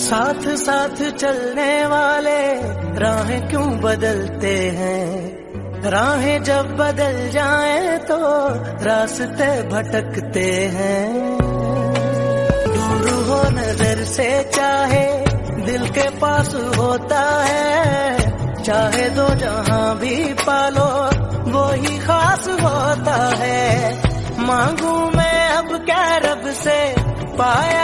साथ साथ चलने वाले राहें क्यों बदलते हैं, राहें जब बदल जाएं तो रास्ते भटकते हैं। दूर हो नजर से चाहे दिल के पास होता है, चाहे दो जहां भी पालो वो ही खास होता है। मांगू मैं अब क्या रब से पाए